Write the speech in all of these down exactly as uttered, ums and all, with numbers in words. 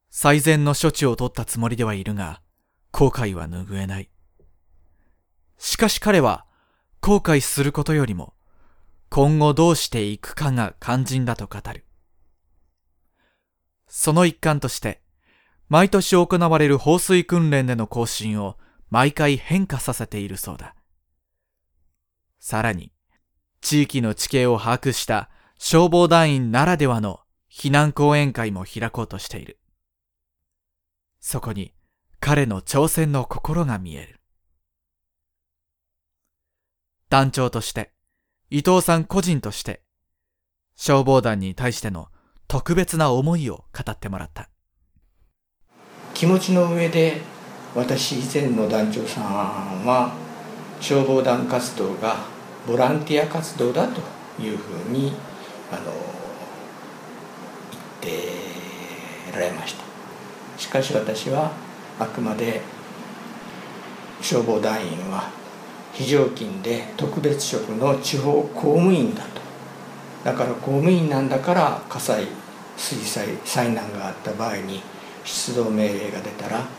最善の処置を取ったつもりではいるが、後悔は拭えない。しかし彼は、後悔することよりも、今後どうしていくかが肝心だと語る。その一環として、毎年行われる放水訓練での行進を毎回変化させているそうだ。さらに、地域の地形を把握した消防団員ならではの避難講演会も開こうとしている。そこに彼の挑戦の心が見える。団長として、伊藤さん個人として、消防団に対しての特別な思いを語ってもらった。 気持ちの上で、私以前の団長さんは消防団活動がボランティア活動だというふうにあの言ってられました。しかし私はあくまで消防団員は非常勤で特別職の地方公務員だと。だから公務員なんだから火災、水災、災難があった場合に出動命令が出たらあ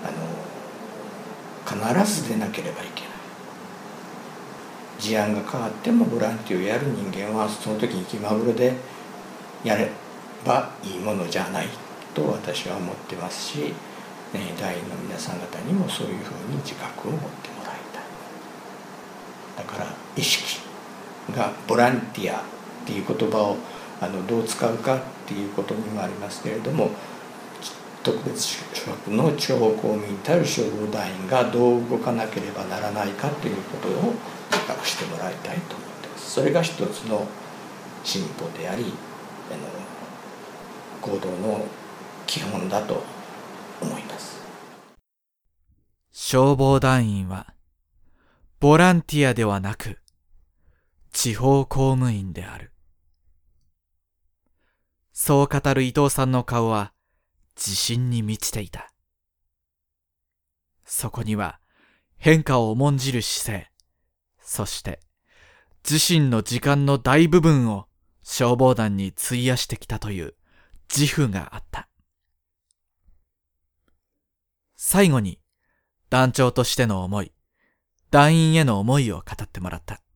の必ず出なければいけない。事案が変わってもボランティアをやる人間はその時に気まぐれでやればいいものじゃないと私は思ってますし、団員の皆さん方にもそういうふうに自覚を持ってもらいたい。だから意識がボランティアっていう言葉をあのどう使うかっていうことにもありますけれども、特別職の地方公務員たる消防団員がどう動かなければならないかということを自覚してもらいたいと思っています。それが一つの進歩であり、あの行動の基本だと思います。 消防団員はボランティアではなく地方公務員である。そう語る伊藤さんの顔は自信に満ちていた。そこには変化を重んじる姿勢、そして自身の時間の大部分を消防団に費やしてきたという自負があった。最後に団長としての思い、団員への思いを語ってもらった。